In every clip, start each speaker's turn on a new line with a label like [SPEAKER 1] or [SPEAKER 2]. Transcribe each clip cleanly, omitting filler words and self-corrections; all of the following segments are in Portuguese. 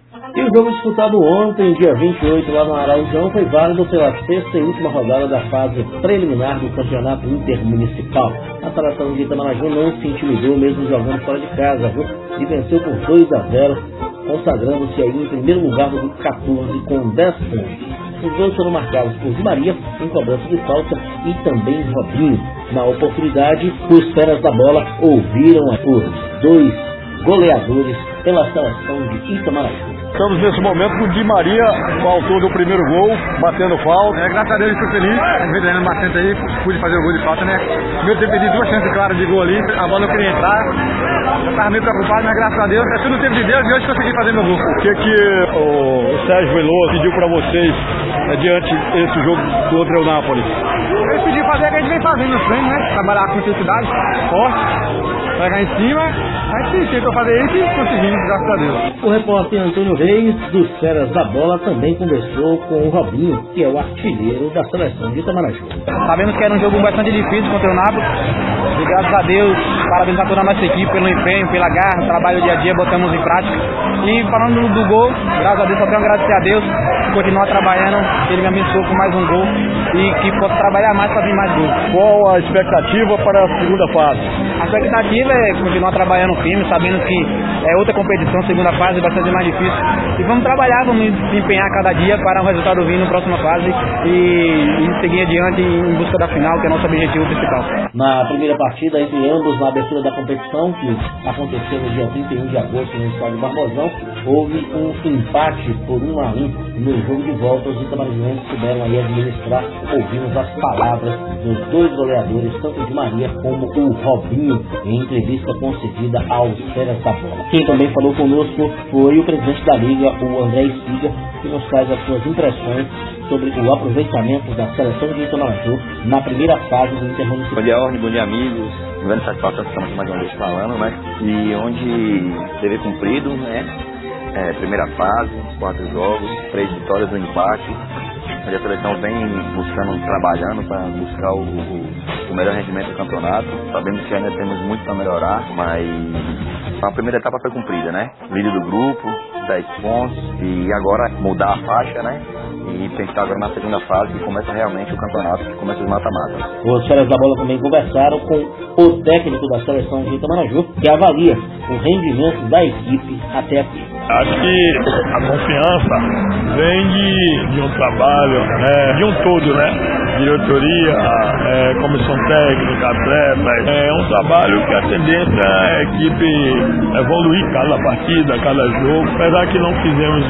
[SPEAKER 1] E o jogo disputado ontem, dia 28, lá no Araújão, foi válido pela sexta e última rodada da fase preliminar do Campeonato Intermunicipal. A seleção de Itamaraju não se intimidou, mesmo jogando fora de casa, viu? E venceu por 2-0, consagrando-se aí em primeiro lugar do grupo 14 com 10 pontos. Os gols foram marcados por Di Maria, em cobrança de falta, e também Robinho. Na oportunidade, os feras da bola ouviram os dois goleadores pela seleção de Itamaraju.
[SPEAKER 2] Estamos nesse momento com o Di Maria, o autor do primeiro gol, batendo falta.
[SPEAKER 3] Graças a Deus eu estou feliz, vem treinando bastante aí, pude fazer o gol de falta, né? Primeiro tempo perdi 2 chances claras de gol ali, a bola não queria entrar, eu estava meio preocupado, mas graças a Deus, é tudo o tempo de Deus e hoje consegui fazer meu gol.
[SPEAKER 2] O que o Sérgio Veloso pediu para vocês diante desse jogo do Andreonápolis?
[SPEAKER 3] Ele pediu fazer o que a gente vem fazendo nos treinos, né? Trabalhar com intensidade, forte, pegar em cima. A gente tentou fazer isso e conseguimos, graças a Deus.
[SPEAKER 1] O repórter Antônio Reis, dos Feras da Bola, também conversou com o Robinho, que é o artilheiro da seleção de Itamaraju.
[SPEAKER 4] Sabemos que era um jogo bastante difícil contra o Nápoles, e graças a Deus, parabéns a toda a nossa equipe pelo empenho, pela garra, trabalho dia a dia, botamos em prática. E falando do gol, graças a Deus, só tenho a agradecer a Deus, continuar trabalhando, ele me abençoou com mais um gol e que possa trabalhar mais para vir mais gols.
[SPEAKER 2] Qual a expectativa para a segunda fase?
[SPEAKER 4] A expectativa é continuar trabalhando firme, sabendo que é outra competição, segunda fase vai ser mais difícil. E vamos trabalhar, vamos empenhar cada dia para o resultado vir na próxima fase e seguir adiante em busca da final, que é o nosso objetivo principal.
[SPEAKER 1] Na primeira partida entre ambos, na abertura da competição, que aconteceu no dia 31 de agosto no estádio Barbosão, houve um empate por 1-1 no jogo de volta. Os itamarajuenses puderam aí administrar. Ouvimos as palavras dos dois goleadores, tanto de Maria como o Robinho, em entrevista concedida aos Feras da Bola. Quem também falou conosco foi o presidente da Liga, o André Estiga, que nos traz as suas impressões sobre o aproveitamento da seleção de Itamaraju na primeira fase do Intermunicipal.
[SPEAKER 5] Bom dia, Orne, bom dia, amigos. Grande satisfação que estamos mais uma vez falando, né? E onde dever cumprido, né? Primeira fase, 4 jogos, 3 vitórias, 1 empate. Onde a seleção vem buscando, trabalhando para buscar o melhor rendimento do campeonato. Sabemos que ainda temos muito para melhorar, mas a primeira etapa foi cumprida, né? Líder do grupo, 10 pontos, e agora mudar a faixa, né? E pensar agora na segunda fase, que começa realmente o campeonato, que começa os mata-mata.
[SPEAKER 1] Os Feras da Bola também conversaram com o técnico da seleção de Itamaraju, que avalia o rendimento da equipe até aqui.
[SPEAKER 2] Acho que a confiança vem de um trabalho, de um todo, né? Diretoria, comissão técnica, atletas. É um trabalho que a tendência é a equipe evoluir cada partida, cada jogo. Apesar que não fizemos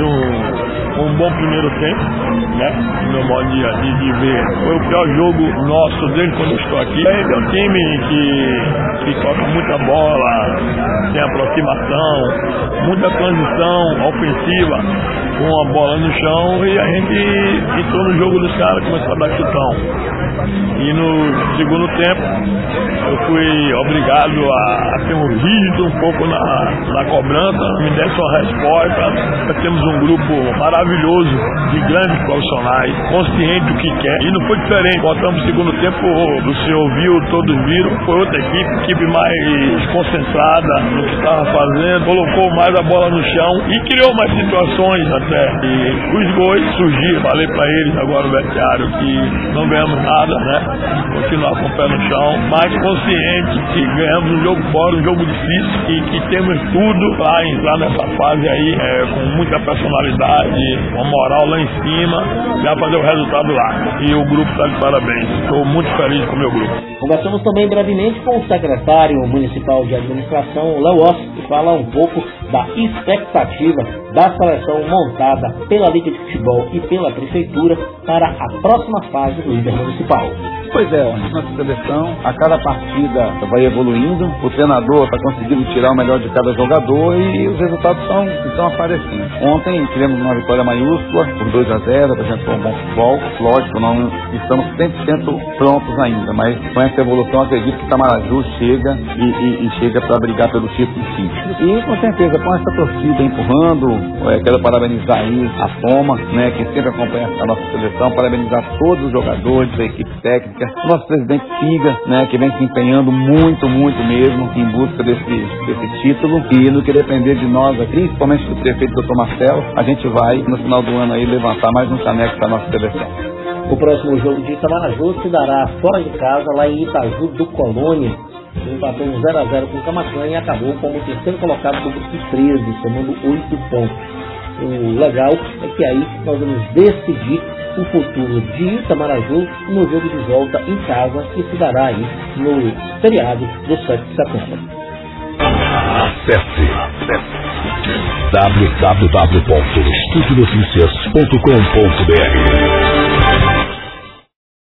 [SPEAKER 2] um bom primeiro tempo, né? No meu modo de ver. Foi o pior jogo nosso desde quando eu estou aqui. É um time que toca muita bola, tem aproximação, muita transição ofensiva, com a bola no chão, e a gente entrou no jogo dos caras, começou a dar chutão. E no segundo tempo eu fui obrigado a ser um rígido um pouco na cobrança, me desse uma resposta. Nós temos um grupo maravilhoso de grandes profissionais, consciente do que quer, e não foi diferente. Botamos o segundo tempo, o senhor viu, todos viram, foi outra equipe mais concentrada no que estava fazendo, colocou mais a bola no chão e criou mais situações até. E os gols surgiram, falei para eles agora no vestiário que não ganhamos nada, né? Continuar com o pé no chão, mas consciente que ganhamos um jogo fora, um jogo difícil, e que temos tudo para entrar nessa fase aí com muita personalidade, com moral lá em cima, já fazer o resultado lá. E o grupo está de parabéns. Estou muito feliz com o meu grupo.
[SPEAKER 1] Conversamos também brevemente com o secretário municipal de administração, Léo Oss, que fala um pouco da expectativa da seleção montada pela Liga de Futebol e pela Prefeitura para a próxima fase do Intermunicipal.
[SPEAKER 6] Pois é, nossa seleção, a cada partida vai evoluindo, o treinador está conseguindo tirar o melhor de cada jogador e os resultados estão aparecendo. Ontem tivemos uma vitória maiúscula, por 2-0, apresentou um bom futebol. Lógico, não estamos 100% prontos ainda, mas com essa evolução acredito que Itamaraju chega e chega para brigar pelo título sim. E com certeza, com essa torcida empurrando, quero parabenizar aí a Foma, né, que sempre acompanha a nossa seleção, parabenizar todos os jogadores, a equipe técnica, tática. O nosso presidente Siga, né, que vem se empenhando muito mesmo em busca desse título, e no que depender de nós, principalmente do prefeito Dr. Marcelo, a gente vai no final do ano aí levantar mais um caneco para a nossa seleção.
[SPEAKER 1] O próximo jogo de Itamaraju se dará fora de casa, lá em Itaju do Colônia. Empatou 0-0 com o Camaquã e acabou como terceiro colocado do grupo 13, somando 8 pontos. O legal é que aí nós vamos decidir o futuro de Itamaraju no jogo de volta em casa, que se dará aí no feriado do 7 de setembro.
[SPEAKER 7] Acesse www.estudianoticias.com.br